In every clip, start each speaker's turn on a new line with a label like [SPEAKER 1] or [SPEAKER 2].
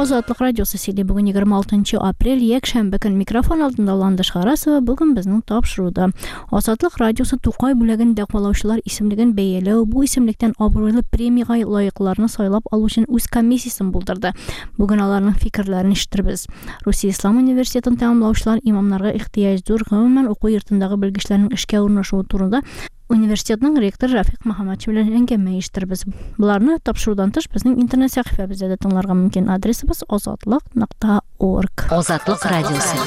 [SPEAKER 1] Азатлык радиосы сиде бүген 26 апрель якшәмбе көн микрофон алдында Ландыш Харасова бүген безнең тапшыруда. Азатлык радиосы Тукай бүлеген дәгъвалаучылар исемлеген бәяләү, бу исемлектән абруйлы премиягә лаеклыларны сайлап алу өчен үз комиссиясын булдырды. Бүген аларның фикерләрен ишетербез. Русия Ислам университетын тәмамлаучылар имамнарга ихтыяҗ зур, гомумән уку йортындагы белгечләрнең эшкә урнашуы турында университетның ректор Рафик Мөхәммәтшин белән әңгәмә ишетербез. Буларны тапшырудан тыш безнең интернет сәхифәбездә дә тыңларга мөмкин. Адресыбыз azatlык.org.
[SPEAKER 2] Азатлык радиосы.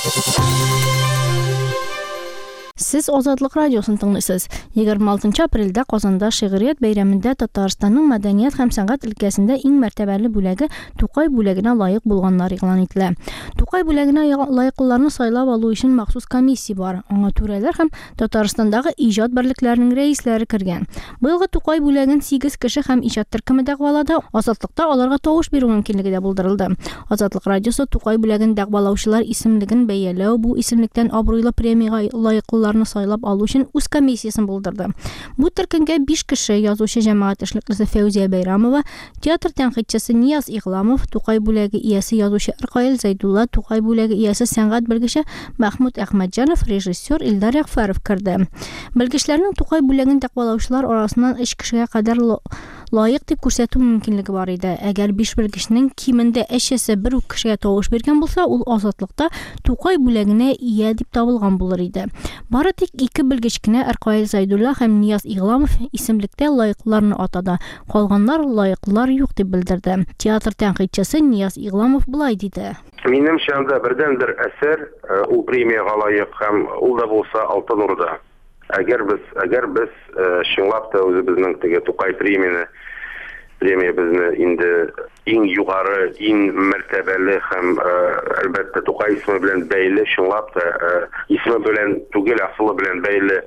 [SPEAKER 1] Сез Азатлык радиосын тыңлыйсыз. 26 апрельдә Казанда шигърият бәйрәмендә Татарстанның мәдәният һәм сәнгать өлкәсендә иң мәртәбәле бүләге Тукай бүләгенә лаек булганнар игълан ителә. Тукай бүләгенә лаеклыларны сайлап алу өчен махсус комиссия бар. Аңа түрәләр һәм Татарстандагы иҗат берлекләренең рәисләре кергән. Быелгы Тукай бүләген 8 кеше һәм иҗат төркеме дәгъвалады. Азатлыкта аларга тавыш бирү мөмкинлеге дә булдырылды. Азатлык радиосы Тукай бүләген дәгъвалаучылар исемлеген бәяләү, бу исемлектән абруйлы премиягә лаеклыларны сайлап алу өчен үз комиссиясын булдырды. Бу төркемгә 5 кеше: язучы җәмәгать эшлеклесе Фәүзия Бәйрәмова, театр тәнкыйтьчесе Нияз Игъламов, Тукай бүләге иясе язучы Иркаил Зәйдулла, Тукай бүләге иясе сәнгать белгече Мәхмүд Әхмәтҗанов, режиссер Илдар Ягъфәров керде. Белгечләрнең Тукай бүләген дәгъвалаучылар арасыннан 3 кешегә кадәр лаек дип күрсәтү мөмкинлеге бар иде. Әгәр 5 белгечнең кимендә әчәсе бер үк кешегә тавыш биргән булса, ул Азатлыкта Тукай бүләгенә ия дип табылган булыр иде. Бары тик 2 белгеч кенә Иркаил Зәйдулла һәм Нияз Игъламов исемлектә лаеклыларны атады. Калганнар лаеклылар юк дип белдерде. Театр тәнкыйтьчесе Нияз Игъламов булай диде.
[SPEAKER 3] Минемчә, анда бердән-бер әсәр ул премиягә лаек һәм ул да булса Алтын Урда. Әгәр без чынлап та үзебезнең теге Тукай премия безне инде иң югары, иң мәртәбәле һәм әлбәттә Тукай исеме белән бәйле, чынлап та исеме белән түгел, асылы белән бәйле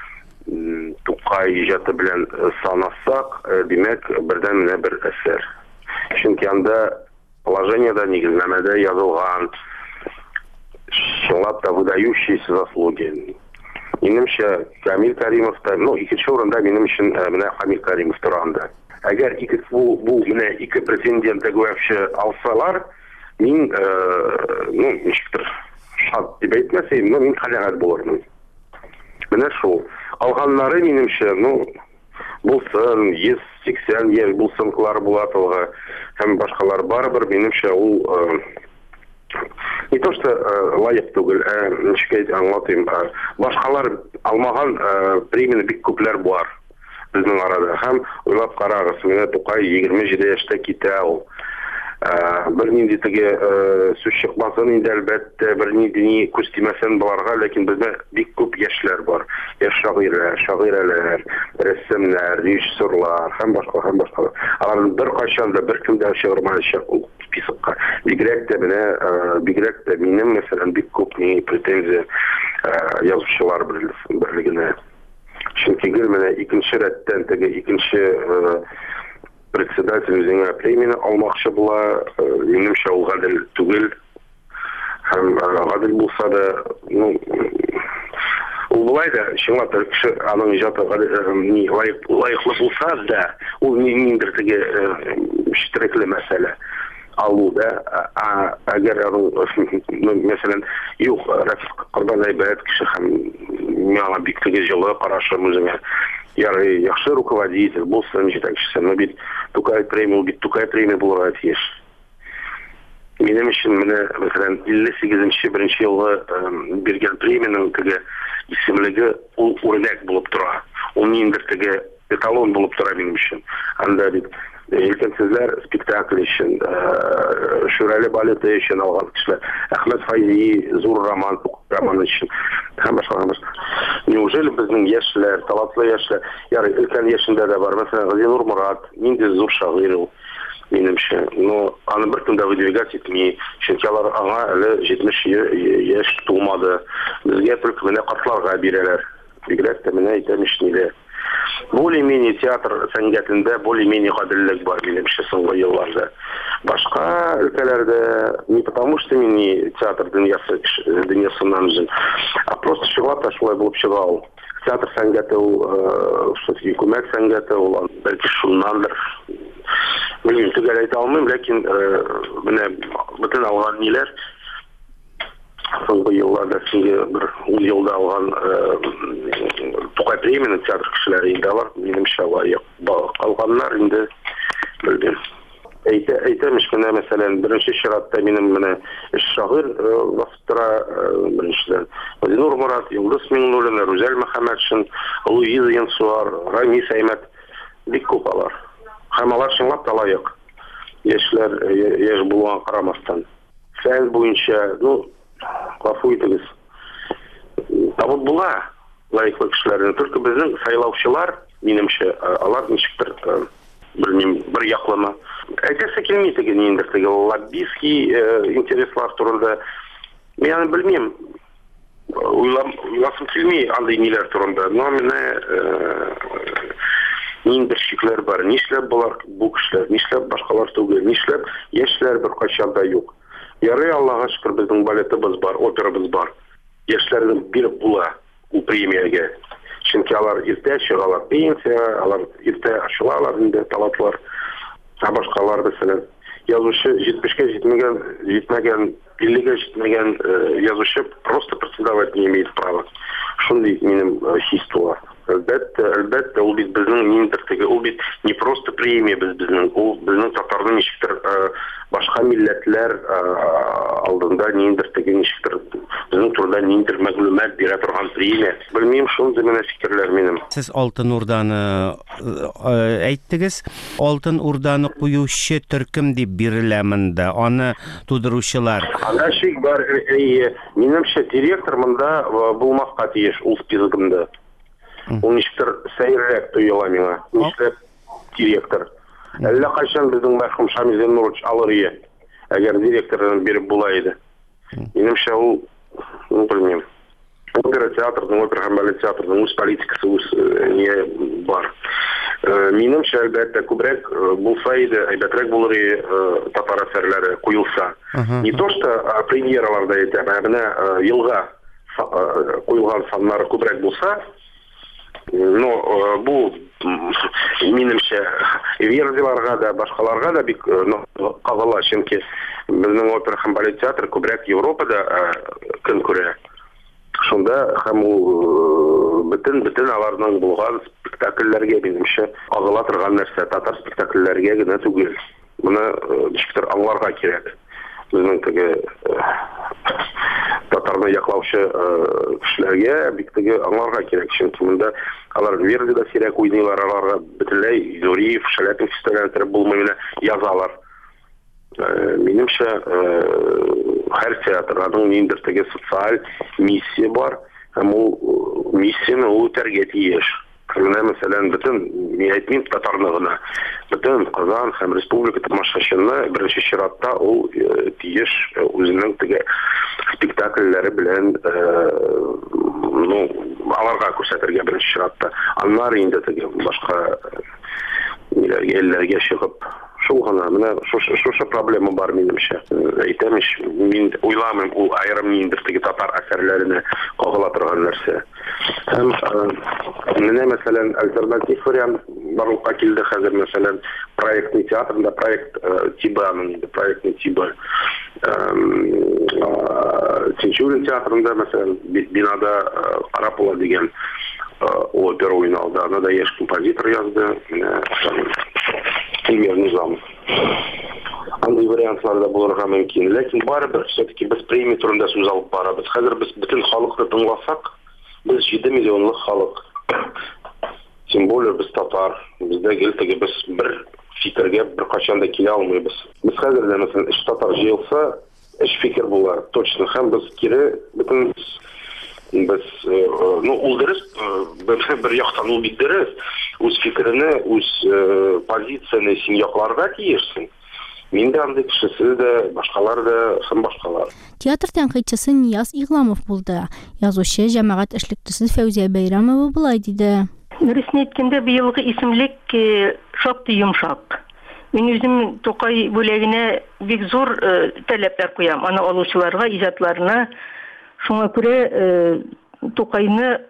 [SPEAKER 3] Тукай иҗаты белән санасак, димәк, бердән менә бер әсәр. Чөнки анда положениедә, нигезләмәдә язылган чынлап та выдающиеся заслуги. Минемчә, Камил Кәримов та, икенче урында минем өчен менә Камил Кәримов тора анда. Әгәр бу менә 2 претендент вообще алсалар, мин ничектер шат дип әйтмәсәм, мин канәгать булырмын. Менә шул. Алганнары минемчә, булсын 180 яшь булсын клар Булатовга һәм башкалар барыбер, минемчә ул не то что лаек түгел, ничек аңлатыйм, башкалар алмаган премияны бик күпләр бар безнең арада. Һәм уйлап карагыз, менә Тукай 27 яшьтә китә ул. Бернинди теге сүз чыкмасын инде, әлбәттә, бернинди күз тимәсен буларга, ләкин бездә бик күп яшьләр бар. Яшь шагыйрәләр, рәссамнар, режиссерлар һәм башка. Алар беркайчан да беркем дә чыгармаячак ул спискка. Бигрәк тә минем, мәсәлән, бик күп претензия язучылар берлегенә. Чөнки менә икенче рәттән теге икенче председатель үзенә премияны алмакчы була, минемчә ул гадел түгел. Һәм гадел булса да, ул булай да, чынлап та кеше аның иҗаты лаеклы булса да, ул ниндидер теге шитрекле мәсьәлә. Алуда, әгәр мәсәлән, юк, Рафик Корбан әйбәт кеше һәм миңа бик теге җылы карашы үзенә. Ярый, яхшы руководитель булсын, җитәкчесе, бит Тукай премия булырга тиеш. Минем өчен менә, мәсәлән, 58-1 елгы биргән премияның теге исемлеге ул үрнәк булып тора. Ул ниндидер теге эталон булып тора минем өчен. Анда бит Елкәнсезләр спектакль өчен, Шүрәле балеты өчен алган кешеләр, Әхмәт Файзи зур роман өчен. Һәм башка. Неужели безнең яшьләр, талантлы яшьләр, ярый, өлкән яшендә дә бар, мәсәлән, Газинур Мурат, нинди зур шагыйрь ул, минемчә. Аны беркем дә выдвигать итми, чөнки алар аңа әле 70 яшь тулмады. Безгә только менә картларга бирәләр. Бигрәк тә менә әйтәмешниләр. Более-менее театр сәнгатендә более-менее гаделлек бар, минемчә, соңгы елларда. Башка өлкәләрдә не потому что мин театр дөньясыннан үзем, а просто чыгып та шулай булып чыга ул. Театр сәнгате ул, күмәк сәнгате ул, бәлки шуннандыр. Bilmiyorum, tügel ayta almayayım, lakin bütün algan neler soңғы yıllarda sizге bir ул yılda algan Тукай премияның театр кешеләре инде бар, минемчә лаек калганнар инде белдем. Әйтәмеш менә мәсәлән, беренче чиратта минем менә шагыйрь вакыттыра беренчедән Владимир Мурат, Йолдыз Миңнуллина, Рүзәл Мөхәммәтшин, Луиза Янсуар, Рамис Әймәт бик күп алар. Һәм алар чынлап та лаек. Яшь булган карамастан. Фән буенча, гафу итегез. Табып була лаеклы кешеләрне. Только безнең сайлаучылар, минемчә, алар ничектер белмим, бер яклама. Әйтәсе килми теге ниндер теге лоббистский интереслар турында. Мен белмим. Уйласым килми андый ниләр турында. Но менә ниндер шикләр бар. Нишләп булар бу кешеләр, нишләп башкалар түгел, нишләп яшьләр бер кайчан да юк. Ярый, Аллаһка шөкер, безнең балетыбыз бар, операбыз бар. Яшьләрне биреп була ул премиягә. Чөнки алар иртә чыгалар пенсия, алар иртә ачылалар инде талаплар. Башкалар мәсәлән, язучы 70-ке җитмәгән, 50-ге җитмәгән язучы просто представовать не имеет права. Шундый минем хис тула. Әлбәттә, ул бит безнең ниндер теге, ул бит не просто премия безнең, ул безнең татарның ничектер башка милләтләр алдында ниндер теге ничектер безнең турында ниндер мәгълүмат бирә торган премия. Белмим, шундый менә фикерләр минем.
[SPEAKER 2] Сез Алтын Урданы әйттегез. Алтын Урданы куючы төркем дип бирелә монда. Аны тудыручылар.
[SPEAKER 3] Анда шик бар, минемчә директор монда булмаска тиеш ул спискында. Ул ничектер сәйрәк тоела миңа. Нишләп директор? Әллә кайчан безнең мәрхүм Шамил Зәннурович алыр иде. Әгәр директорын биреп була иде. Минемчә ул, белмим. Опера театрның, опера һәм балет театрның үз политикасы, үз не бар. Минемчә, әлбәттә, күбрәк булса иде, әйбәтрәк булыр иде татар әсәрләре куелса. Не то что премьераларда әйтәм, менә елга куелган саннары күбрәк булса, но бу минемчә Вердиларга да, башкаларга да бик кагыла, чөнки безнең опера һәм балет театры күбрәк Европада көн күрә. Шунда һәм ул бөтен аларның булган спектакльләргә минемчә кагыла торган нәрсә, татар спектакльләргә генә түгел. Моны ничектер аңларга кирәк. Безнең теге татарны яклаучы кешеләргә бик теге аңларга кирәк. Чөнки монда алар Вердида сирәк уйныйлар, аларга бөтенләй Зуриев, Шаляпин фестивален торып булмый менә язалар. Минемчә, һәр театрның ниндер теге социаль миссия бар, һәм ул миссияны үтәргә тиеш. Менә мәсәлән, бөтен, мин әйтмим, татарны гына, бөтен Казан һәм республика тамашачыны беренче чиратта ул тиеш үзенең теге спектакльләре белән аларга күрсәтергә беренче чиратта. Аннары инде теге башка илләргә чыгып, шул гына, менә шушы проблема бар минемчә. Әйтәмеш, мин уйламыйм, ул аерым ниндер теге татар әсәрләренә кагыла торган нәрсә. Һәм менә мәсәлән альтернатив вариант барлыкка килде хәзер, мәсәлән проектный театрында, проектный Тиба. Тинчурин театрында мәсәлән бинада Карапула дигән опера уйналды. Аны да яшь композитор язды. Илмир Низамов. Андый вариантлар да булырга мөмкин. Ләкин барыбер, все-таки без премия турында сүз алып барабыз. Хәзер без бөтен халыкны тыңласак, без 7 миллионлык халык. Тем более без татар. Бездә гел без бер фикергә бер качан да килә алмыйбыз. Без хәзер дә мәсәлән эш татар җыелса, эш фикер була. Точно һәм без кире бөтен без ул дөрес, бер яктан ул бик дөрес. Үз фикерне, үз позицияне син якларга тиешсең. Мин дә андый кеше, сез дә, башкалар да, һәм башкалар.
[SPEAKER 1] Театр тәнкыйтьчесе Нияз Игламов булды. Язучы, җәмәгать эшлеклесе Фәүзия Бәйрәмова булай диде.
[SPEAKER 4] Дөресен әйткәндә, быелгы исемлек шактый йомшак. Мин үзем Тукай бүләгенә бик зур таләпләр куям. Аны алучыларга, иҗатларына. Шуңа күрә Тукайны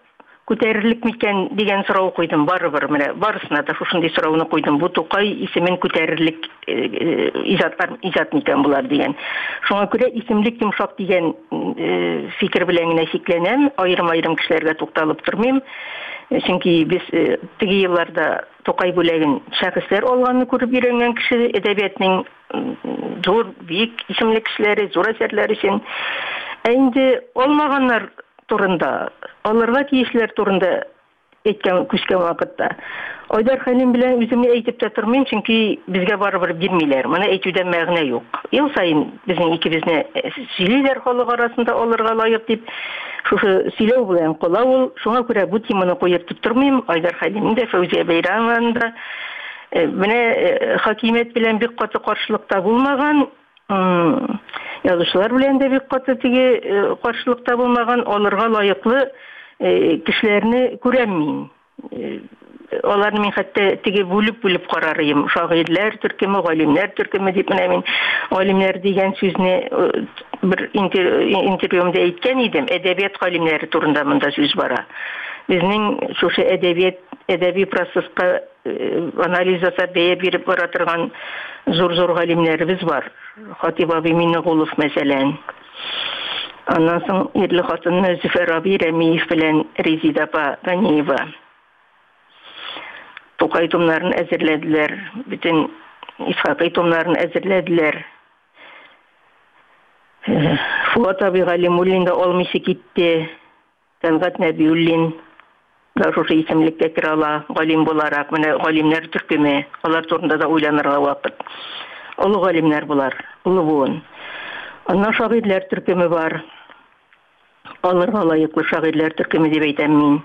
[SPEAKER 4] Күтәрерлек микән дигән сорау куйдым, барыбер менә барысына да шушындый сорауны куйдым. Бу Тукай исемен күтәрерлек иҗат микән булар дигән. Шуңа күрә исемлек йомшак дигән фикер белән генә чикләнәм, аерым кешеләргә тукталып тормыйм. Чөнки без теге елларда Тукай бүләген шәхесләр алганны күреп йөргән кеше, әдәбиятның зур, бик исемле кешеләре, зур әсәрләр өчен. Инде алмаганнар турында, аларга тиешләр турында әйткән күчкән вакытта. Айдар Хәлим белән үземне әйтеп тә тормыйм, чөнки безгә барыбер бирмиләр. Моны әйтүдән мәгънә юк. Ел сайын безнең икебезне сөйлиләр халык арасында алырга лаек дип, шушы сөйләү белән кала ул. Шуңа күрә бу теманы куеп тормыйм. Айдар Хәлимнең дә, Фәүзия Бәйрәмованың да менә хакимият белән бик каты каршылыкта булмаган, язучылар белән дә бик каты теге каршылыкта булмаган, алырга лаеклы кешеләрне күрәм мин. Аларны мин хәтта теге бүлеп карарым. Шагыйрьләр төркеме, галимнәр төркеме дип менә мин галимнәр дигән сүзне бер интервьюмда әйткән идем. Әдәбият галимнәре турында монда сүз бара. Безнең шушы әдәби процесска анализ ясап бәя биреп бара торган зур галимнәребез бар. Хатип абый Миннегулов мәсәлән. Аннан соң ирле хатынны Зөфәр абый Рәмиев белән Резида апа Ганиева. Тукай томнарын әзерләделәр, бүтән Исхакый томнарын әзерләделәр. Фуат абый Галимуллин да алмыйсы китте. Тәлгат Нәбиуллин да шушы исемлеккә керә ала, галим буларак, менә галимнәр төркеме, алар турында да уйланырга вакыт. Олы галимнәр булар, улы буын. Аннан шагыйрьләр төркеме бар. Алырга лаеклы шагыйрьләр төркеме дип әйтәм мин.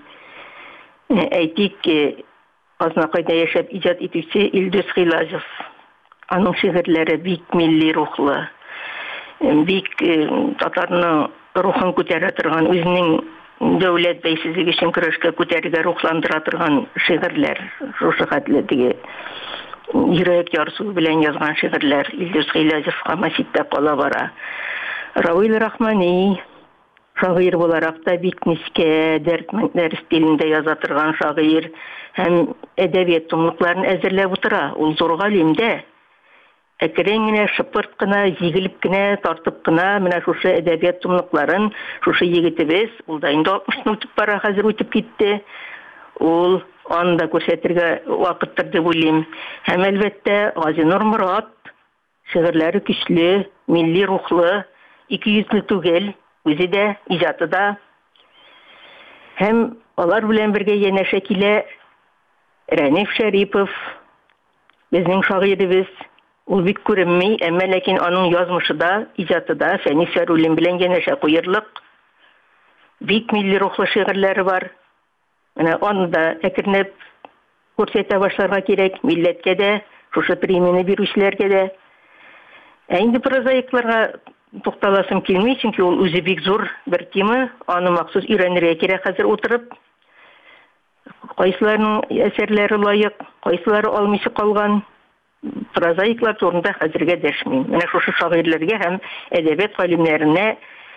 [SPEAKER 4] Әйтик, Азнакайда яшәп иҗат итүче Илдус Хилазов. Аның шигырьләре бик милли рухлы, бик татарның рухын күтәрә торган, үзенең дәүләт бәйсезлеге өчен көрәшкә күтәрергә рухландыра торган шигырьләр. Шушы хәтле теге йөрәк ярсуы белән язган шигырьләр Илдус Хилазовка мәситтә кала бара. Равил Рахмани шагыйрь буларак та бик нечкә, дәрт стилендә яза торган шагыйрь һәм әдәбият томлыкларын әзерләп утыра. Ул зур галим дә. Әкрен генә, шыпырт кына, җигелеп кенә, тартып кына менә шушы әдәбият томлыкларын шушы егетебез, ул да инде 60-ны үтеп бара, хәзер үтеп китте. Ул анда күрсәтергә вакыттыр дип уйлыйм. Һәм әлбәттә Газинур Морат шигырьләре көчле, милли рухлы, 200-ле түгел, үзе дә, иҗаты да. Һәм алар белән бергә янәшә килә Рәниф Шәрипов, безнең шагыйребез. Ул бик күренми, әмма ләкин аның язмышыда, иҗатыда Фәнис Сәрулин белән янәшә куерлык. Бик милли рухлы шигырьләре бар. Менә аны да әкренләп күрсәтә башларга кирәк, милләткә дә, шушы премияны бирүчеләргә дә. Инде прозаикларга тукталасым килми, чөнки ул үзе бик зур бер тема, аны махсус өйрәнергә кирәк хәзер утырып. Кайсыларның әсәрләре лаек, кайсылары алмыйсы калган. Прозаиклар турында хәзергә дәшмим. Менә шушы шагыйрьләргә һәм әдәбият галимнәренә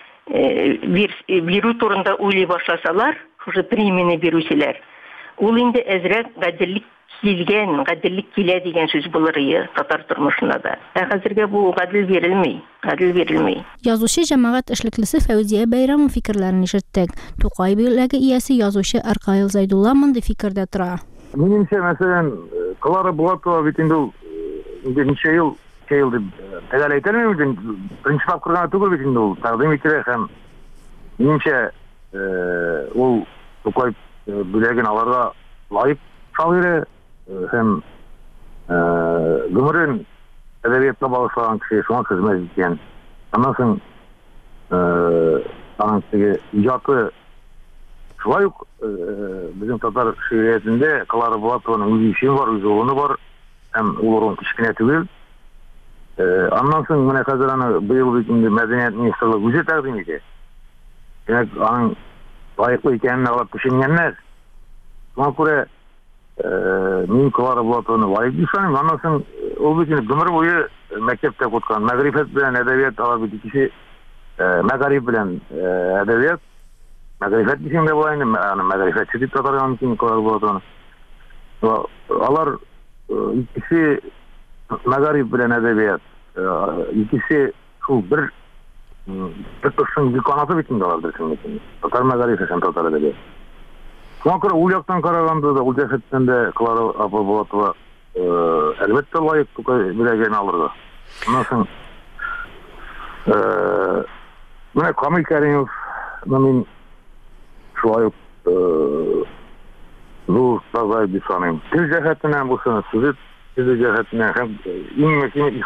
[SPEAKER 4] бирү турында уйлый башласалар, шушы премияны бирүчеләр, ул инде әзрәк гаделлек килә дигән сүз булыр иде татар тормышында да. Хәзергә бу гадел бирелми.
[SPEAKER 1] Язучы җәмәгать эшлеклесе Фәүзия Бәйрәмова фикерләрен ишеттек. Тукай бүләге иясе язучы Аркаил Зайдулла монда фикердә тора.
[SPEAKER 5] Минемчә, мәсәлән, Клара Булатова бит инде ничә ел дип тәгәр әйтелмәде, беренче тапкыр түгел бит инде ул тәкъдим ителә һәм минемчә ул Тукай бүләген аларга лаек шагыйрь һәм гомерен әдәбиятка багышлаган кеше, шуңа хезмәт иткән. Аннан соң аның теге иҗаты шулай ук безнең татар шигъриятендә Клара Булатованың үзе исеме бар, үзе урыны бар, һәм ул урын кичкенә түгел. Аннан соң менә хәзер аны быел бит инде Мәдәният министрлыгы үзе тәкъдим итә. Димәк, аның лаеклы икәнен алып төшенгәннәр. Шуңа күрә мин Клара Булатованы лаек дип саныйм. Аннан соң ул бит гомер буе мәктәптә укыткан, мәгърифәт белән әдәбият алып икесе мәгариф белән әдәбият, мәгрифәт дисең дә була инде, мәгрифәтче дип атарга мөмкин була аны. Алар икесе мәгариф белән әдәбият, икесе шул бер тышын канаты бит инде алар дисең. Татар мәгарифе һәм татар әдәбият. Шуңа күрә ул яктан караганда да, ул җәһәттән дә Клара апа Булатова әлбәттә лаек Тукай бүләген алырга. Аннан соң менә Камил Кәримов мин шулай ук зур таза дип саныйм. Тел җәһәтеннән булсын, сүз җәһәтеннән һәм иң мөһиме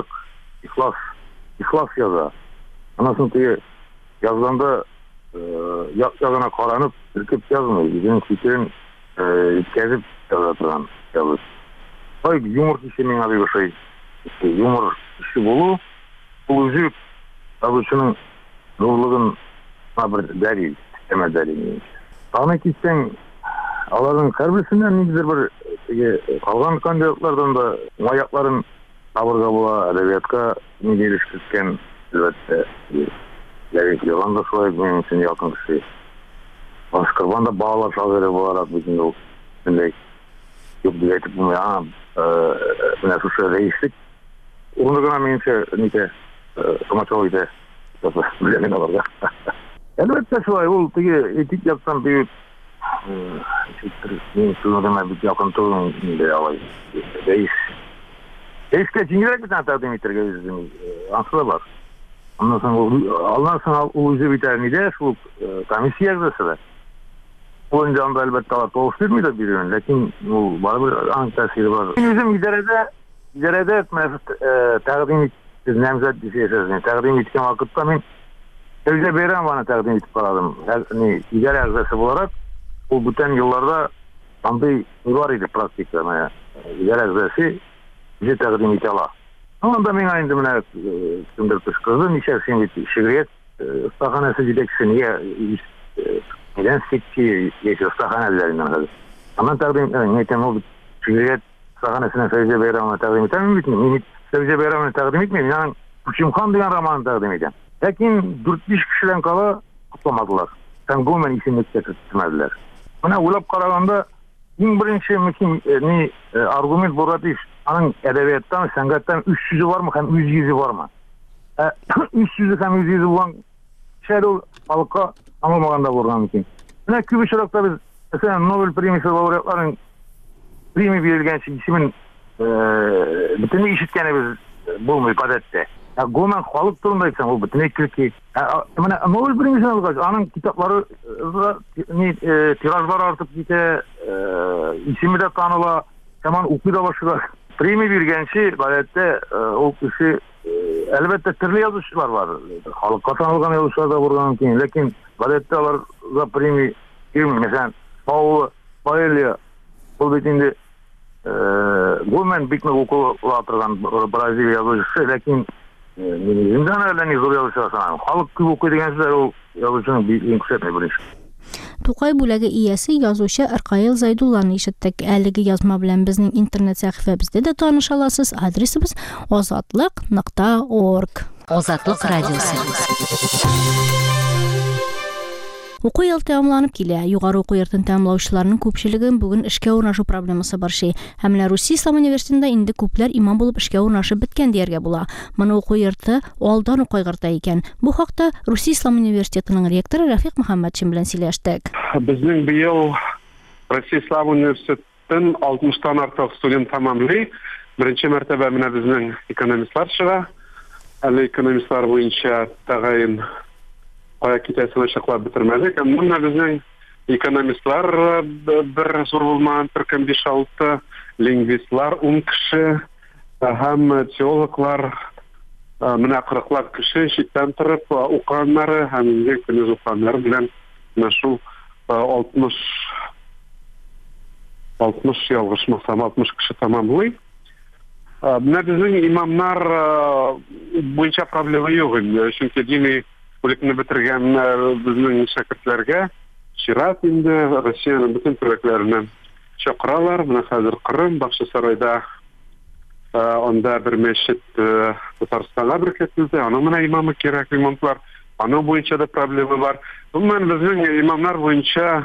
[SPEAKER 5] ихлас яза. Аннан соң теге язганда ягына каранып, иркеп язмый, үзенең фикерен иткәзеп яза торган язып. Юмор кеше миңа бик ошый. Юмор кеше булу, ул үзе язучының зурлыгын бер дәлил, дәлил. Аны китсәң, аларның һәрберсеннән ниндидер бер калган кандидатлардан да аякларын табырга була, әдәбиятка нигез киткән әлбәттә. Яган да шулай минем өчен якын кеше. Башкарган да балалар шагыйре буларак бүтән ул шундый юк дип әйтеп булмый. Менә шушы рәислек уны гына минемчә никә комачау иде. Белән аларга. Әлбәттә шулай, ул теге этик яктан бик мин шуны бик якын түгел инде алай. Эскә җиңелрәк бит тәкъдим итәргә үзем аңсызы бар. Ondan sonra o yüzü bitermeydi, şu komissiya yazısı. Oyuncu anda elbette toğuş vermiyor birinin, lakin bu bana bir anı tesiri var. Bizim idarede etmez, təqdim ettiz, nemzat disiyesizini, təqdim etken vakitte ben Evde Beyran bana təqdim etip kaladım. İdare yazısı olarak, o bütün yıllarda andı var idi praktikte. İdare yazısı bize təqdim eti ala. Onda men ayında mene sündürüp kızdım. İçerisinde şigriyet ıstahanesi gideksin. Neden sekti geçiyor ıstahanelerinden. Ama takdim neyten o şigriyet ıstahanesine Fevzi Beyram'ına takdim etemem mi? Fevzi Beyram'ına takdim etmeyeyim. Yani Kuşimkan diyen romanı takdim edeceğim. Lakin 4-5 kişiden kala kutlamadılar. Sen Gomen isimlikte tutmadilar. Buna ulap karaganda en birinci argument boratiş. Anın edebiyattan, sanattan 300'ü var mı hem 100'ü var mı? 300'ü hem 100'ü olan şeyler halka anılmaganda vurgan mümkün. Yine kübü şarapta biz mesela Nobel Premisi laureatların primi verilgen ismin bütün işitkeni biz bulmuyor adette. Gomen halık durumdaysan o bütün ekilki. Nobel Premisi'ne alacağız. Anın kitapları tirajlar artıp gite ismi de tanıla hemen okuyu da başlar. Primi bir gençi gayette o kişi elbette türlü yazışlar var. Halka tanılgan yazışlar da buradan mümkün. Lakin gayette alarda primi girmiyor. Mesela Paulo Paella bu bitinde Gomen bitmek okulu atırgan Brezilya yazıcısı. Lakin bizimden öyle zor yazışlar sanırım. Halk gibi okuyor gençler o yazıcının bir yükseltme bilinç.
[SPEAKER 1] Тукай бүләге иясе язучы Аркаил Зайдулланы ишеттек. Әлеге язма белән безнең интернет сәхифәбездә дә таныша аласыз. Адресыбыз azatlык.org.
[SPEAKER 6] Азатлык радиосы.
[SPEAKER 1] Уку ел тәмамланып килә. Югары уку йортын тәмамлаучыларның күпчелеге бүген эшкә урнашу проблемасы бар ши. Һәм Русия Ислам университетында инде күпләр имам булып эшкә урнашып беткән дияргә була. Моны уку йорты алдан ук кайгырта икән. Бу хакта Русия Ислам университетының ректоры Рафик Мөхәммәтшин белән сөйләштек.
[SPEAKER 7] Безнең быел Россия Ислам университетын 60-тан артык студент тәмамлый. Беренче мәртәбә менә безнең экономистлар чыга. Әле экономистлар буенча тәгаен Кая китәсен ачыклап бетермәдек. Монда безнең экономистлар бер зур булмаган төркем 5-6, лингвистлар 10 кеше, һәм теологлар менә 40 кеше читтән торып укыганнары һәм инде көндез укыганнары белән шул 60 ялгышмасам 60 кеше тәмамлый. Менә безнең имамнар буенча проблема юк. Чөнки дини бүлекне бетергән безнең шәкертләргә чират инде Россиянең бөтен төбәкләреннән чакыралар. Менә хәзер Кырым, Бакчасарайда анда бер мәчет Татарстанга беркетелде. Аның менә имамы кирәк имамлар Аның буенча да проблема бар. Гомумән безнең имамнар буенча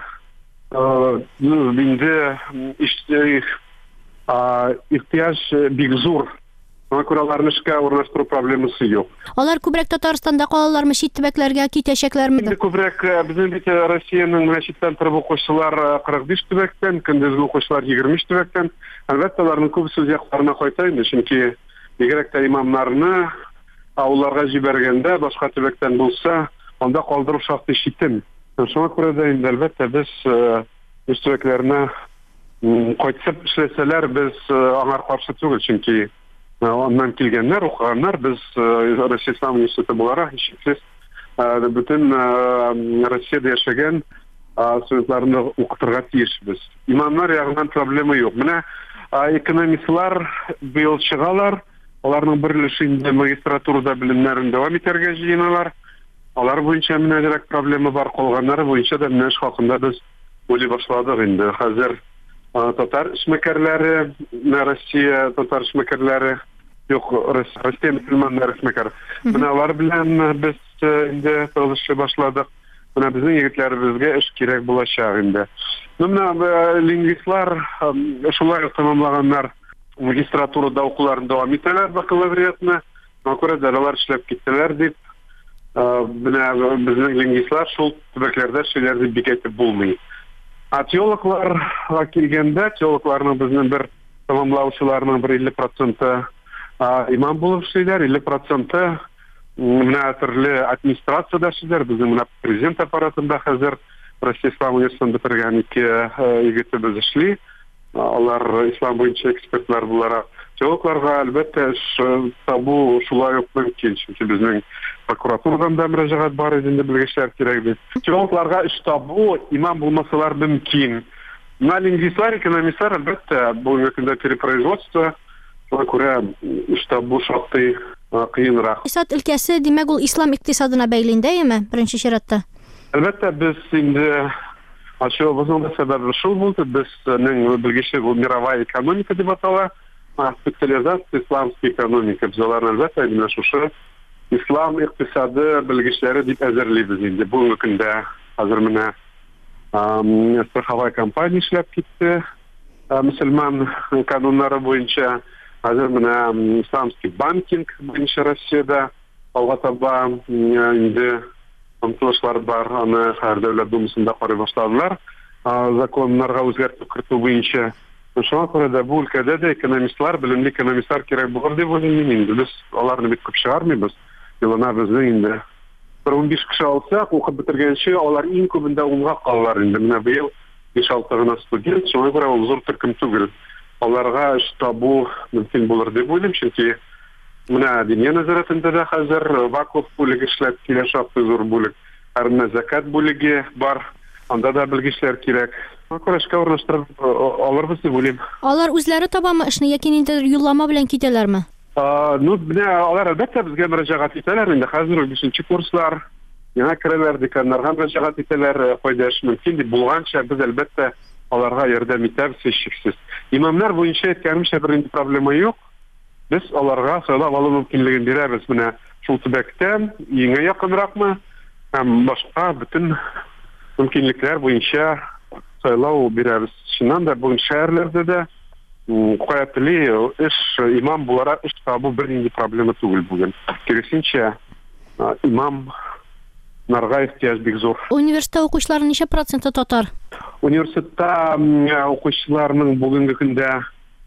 [SPEAKER 7] инде ихтыяҗ бик зур. Шуңа күрә аларны эшкә урнаштыру проблемасы юк.
[SPEAKER 1] Алар күбрәк Татарстанда калалармы, чит төбәкләргә китәчәкләрме?
[SPEAKER 7] Инде күбрәк безнең бит Россиянең мәчеттән торып укучылар 45 төбәктән, көндезге укучылар 23 төбәктән. Әлбәттә, аларның күбесе үз якларына кайта инде, чөнки бигрәк тә имамнарны авылларга җибәргәндә, башка төбәктән булса, анда калдыру шактый читен. Шуңа күрә дә инде әлбәттә без үз төбәкләренә кайтып эшләсәләр, без аңар каршы түгел, чөнки ondan килгәннәр, укыганнар, без Россия Ислам университеты буларак, һичшиксез, бөтен Россиядә яшәгән студентларны укытырга тиешбез. Имамнар ягыннан проблема юк. Менә экономистлар быел чыгалар, аларның бер өлеше инде магистратурада белемнәрен дәвам итәргә җыеналар. Алар буенча менә директ проблема бар, калганнары буенча да менә хакында без уйлый башладык инде. Хәзер татар эшмәкәрләре, Россия татар эшмәкәрләре, юк, Россия мөселманнары эшмәкәр. Менә алар белән без инде тырышып башладык. Менә безнең егетләребезгә эш кирәк булачак инде. Менә лингвистлар шулай тәмамлаганнар, магистратурада укуларын дәвам итәләр, бакалавриатны. Мәкүрә дәрәләр эшләп киттеләр дип. Менә безнең лингвистлар шул төбәкләрдә эшләр дип бик әйтеп булмый. Теологларга килгәндә, теологларның безнең бер тәмамлаучыларның 50% имам булып эшләр, 50% менә төрле администрациядә эшләр. Безнең менә президент аппаратында хәзер Россия Ислам университетын бетергән 2 егетебез эшли. Алар ислам буенча экспертлар буларак. Теологларга әлбәттә табу шулай ук мөмкин, чөнки безнең прокуратурадан да мөрәҗәгать бар иде, белгечләр кирәк бит. Теологларга эш табу, имам булмасалар мөмкин. На лингвистлар, экономистлар әлбәттә бүгенге көндә перепроизводство, шуңа күрә эш табу шактый кыенрак.
[SPEAKER 1] Икътисад өлкәсе, димәк, ул ислам икътисадына бәйлендәме, беренче чиратта?
[SPEAKER 7] Әлбәттә, без инде ачуыбызның сәбәбе шул булды. Безнең белгечлек ул мировая экономика дип атала. Специализация исламская экономика. Без аларны әлбәттә менә шушы ислам икътисады белгечләре дип әзерлибез инде. Бүгенге көндә хәзер менә страховая компания эшләп китте. Мөселман кануннары буенча хәзер менә исламский банкинг буенча Россиядә алга таба инде омтылышлар бар. Аны һәр дәүләт думасында карый башладылар. Законнарга үзгәртү кертү буенча. Шуңа күрә дә бу өлкәдә дә экономистлар, белемле экономистлар кирәк булыр дип уйлыйм инде. Без аларны бик күп чыгармыйбыз. Елына безнең инде 15 кеше алсак, укып бетергәнче алар иң күбендә 10га калалар инде. Менә быел 5-6 гына студент, шуңа күрә ул зур төркем түгел. Аларга эш табу мөмкин булыр дип уйлыйм, чөнки менә диния нәзарәтендә дә хәзер вакыф бүлеге эшләп килә, шактый зур бүлек. Һәр закат бүлеге бар, анда да белгечләр кирәк. Көрәшкә урнаштырып алырбыз дип уйлыйм.
[SPEAKER 1] Алар үзләре табамы эшне, яки ниндидер юллама белән китәләрме?
[SPEAKER 7] Менә алар әлбәттә безгә мөрәҗәгать итәләр инде. Хәзер 5нче курслар, яңа керәләр, деканнарга мөрәҗәгать итәләр, кайда эш мөмкин дип булганча, без әлбәттә аларга ярдәм итәбез, һичшиксез. Имамнар буенча әйткәнемчә бер проблема юк. Без аларга сайлап алу мөмкинлеген бирәбез. Менә шул төбәктән иңә якынракмы һәм башка бөтен мөмкинлекләр буенча сайлау бирәбез. Шуннан да бүген шәһәрләрдә дә куәтле эш имам буларак эш табу бернинди проблема түгел бүген. Киресенчә, имам нарга ихтияҗ бик зур.
[SPEAKER 1] Университет укучылары ничә проценты татар?
[SPEAKER 7] Университетта укучыларның бүгенге көндә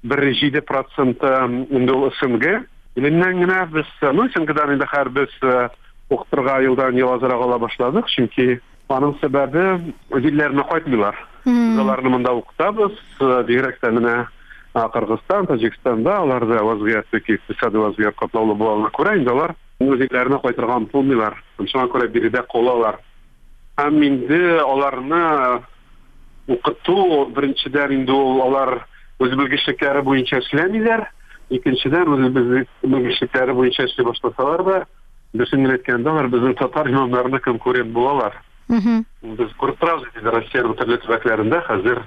[SPEAKER 7] 1,7% инде ул СНГ. Иленнән генә без, СНГдан инде һәр без укытырга елдан ел азрак ала башладык, чөнки аның сәбәбе үзләренә кайтмыйлар. Аларны монда укытабыз, бигрәк тә менә Кыргызстан, Таҗикстанда аларда вазгыять икътисади вазгыять катлаулы булганга күрә инде алар үзләренә кайтырга омтылмыйлар. Шуңа күрә биредә калалар. Һәм инде аларны укыту беренчедән инде алар үз белгечлекләре буенча эшләмиләр. Икенчедән үз белгечлекләре буенча эшли башласалар да, безнең әйткәндә алар безнең татар имамнарына конкурент булалар. Без күреп торабыз инде Россиянең төрле төбәкләрендә хәзер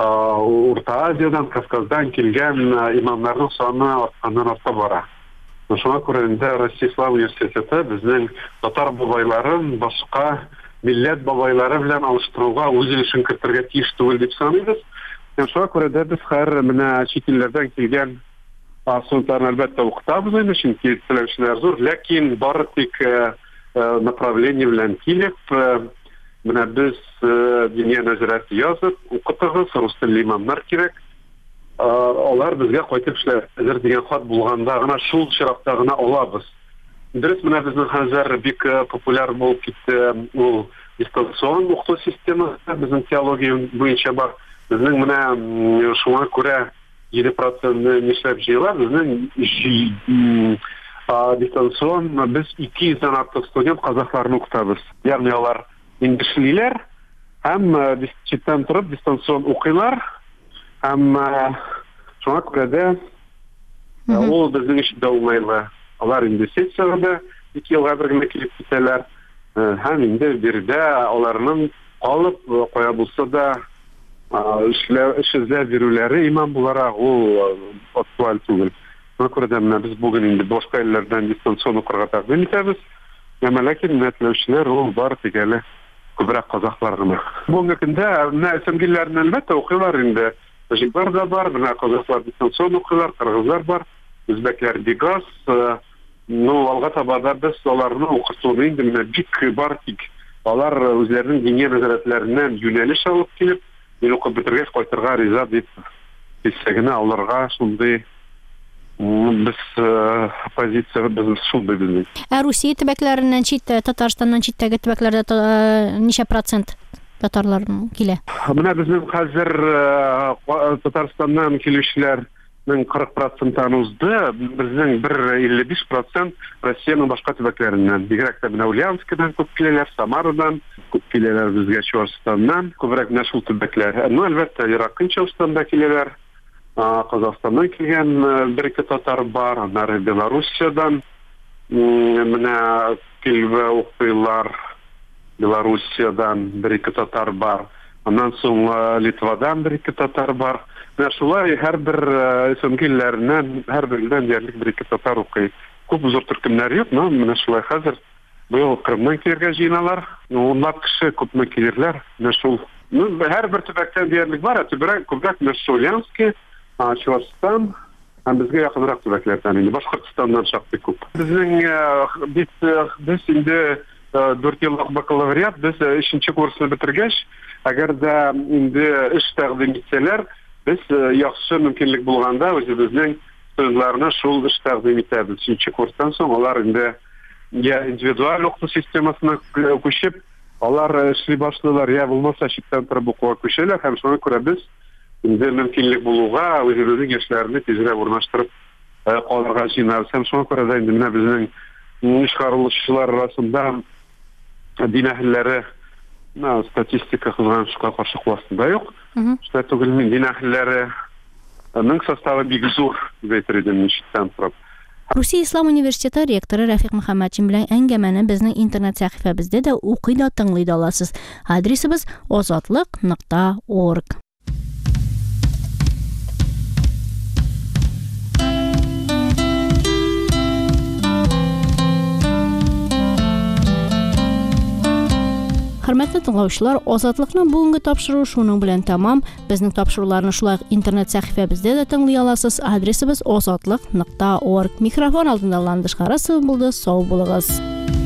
[SPEAKER 7] Урта Азиядан, Кавказдан килгән имамнарның саны артканнан арта бара. Шуңа күрә инде Ростислав университеты безнең татар бабайларын башка милләт бабайлары белән алыштыруга үз өлешен кертергә тиеш түгел дип саныйбыз. Шуңа күрә дә без һәр менә чит илләрдән килгән студентларны әлбәттә укытабыз инде, чөнки теләүчеләр зур, ләкин бары тик направление белән килеп, менә без диния нәзарәте язып, укытыгыз, рус телле имамнар кирәк. Алар безгә кайтып эшләр дигән хат булганда гына шул чиракта гына алабыз. Дөрес, менә безнең хәзер бик популяр булып китте ул дистанцион укыту системасы, безнең теология буенча бар. Безнең менә шуңа күрә 7% нишләп җыела, безнең дистанцион без 200-дән артык студент казахларны укытабыз. Ягъни алар инде эшлиләр, һәм читтән торып дистанцион укыйлар, һәм шуңа күрә дә ул безнең өчен дә уңайлы. Алар инде сессиягә 2 елга бер генә килеп китәләр, һәм инде биредә аларның калып кая булса да эш эзләп бирүләре имам буларак ул актуаль түгел. Шуңа күрә дә менә без бүген инде башка илләрдән дистанцион укырга тәкъдим итәбез. Ләкин мәтләүчеләр ул бар тигәле күбрәк казахлар гына. Бүгенге көндә менә сәнгилләрне әлбәттә укыйлар инде. Таҗиклар да бар, менә казахлар дистанцион укыйлар, кыргызлар бар, үзбәкләр бигаз. Алга таба да без аларны укытуны инде менә бик бар тик алар үзләренең диния нәзарәтләреннән юнәлеш алып килеп, укып бетергәч кайтырга риза дип исәгенә алырга шундый без позиция без шундый безнең.
[SPEAKER 1] Русия төбәкләреннән Татарстаннан читтәге төбәкләрдә ничә процент татарлар килә?
[SPEAKER 7] Менә безнең хәзер Татарстаннан килүчеләрнең 40%-ан узды, безнең 55% Россиянең башка төбәкләреннән. Бигрәк тә менә Ульяновскидан күп киләләр, Самарадан күп киләләр, безгә Чувашстаннан, күбрәк менә шул төбәкләр. Әлбәттә, Ирак Чувашстандан киләләр. Казахстаннан килгән 1-2 татар бар, аннары Белоруссиядан менә килеп укыйлар. Белоруссиядан 1-2 татар бар. Аннан соң Литвадан 1-2 татар бар. Менә шулай һәрбер сәнгилләрнән, һәрбердән диярлек 1-2 татар укый. Күп зур төркемнәр юк, но менә шулай хәзер быел Крымнан килергә җыеналар. Онлап кеше күпме килерләр. Менә шул һәрбер төбәктән диярлек бар, күбрәк Ульяновский, Чувашстан, һәм безгә якынрак төбәкләрдән, инде Башкортстаннан шактый күп. Безнең без инде 4 еллык бакалавриат, без 3-нче курсны бетергәч, әгәр дә инде эш тәкъдим итсәләр, без яхшы мөмкинлек булганда үзебезнең студентларны шул эш тәкъдим итәбез. 3-нче курстан соң алар инде индивидуаль укыту системасына күчеп, алар эшли башлыйлар, я булмаса читтән торып укуга күчәләр, һәм шуңа күрә без инде мөмкинлек булуга үзебезнең эшләрне тизрәк урнаштырып калырга җыенабыз. Һәм шуңа күрә дә инде менә безнең чыгарылышчылар арасында дин әһелләре статистика кызганычка каршы классында юк. Шулай түгел дин әһелләре составы бик зур дип әйтер идем читтән торып.
[SPEAKER 1] Русия Ислам университеты ректоры Рафик Мөхәммәтшин белән әңгәмәне безнең интернет сәхифәбездә дә укый да тыңлый да аласыз. Адресыбыз ozodlik.org. Хөрмәтле тыңлаучылар, Азатлыкның бүгенге тапшыруы шуның белән тәмам. Безнең тапшыруларны шулай интернет сәхифәбездә дә тыңлый аласыз. Адресыбыз ozodlik.org. Микрофон алдында Ландыш Харысова булды. Сау булыгыз.